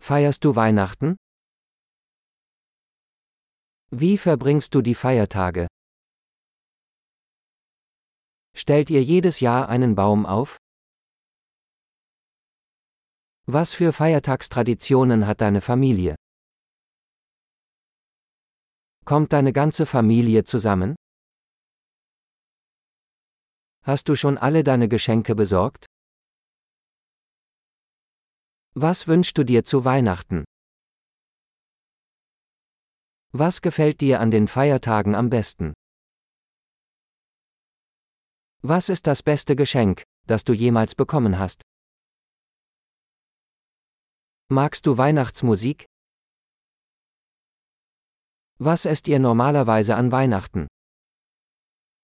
Feierst du Weihnachten? Wie verbringst du die Feiertage? Stellt ihr jedes Jahr einen Baum auf? Was für Feiertagstraditionen hat deine Familie? Kommt deine ganze Familie zusammen? Hast du schon alle deine Geschenke besorgt? Was wünschst du dir zu Weihnachten? Was gefällt dir an den Feiertagen am besten? Was ist das beste Geschenk, das du jemals bekommen hast? Magst du Weihnachtsmusik? Was esst ihr normalerweise an Weihnachten?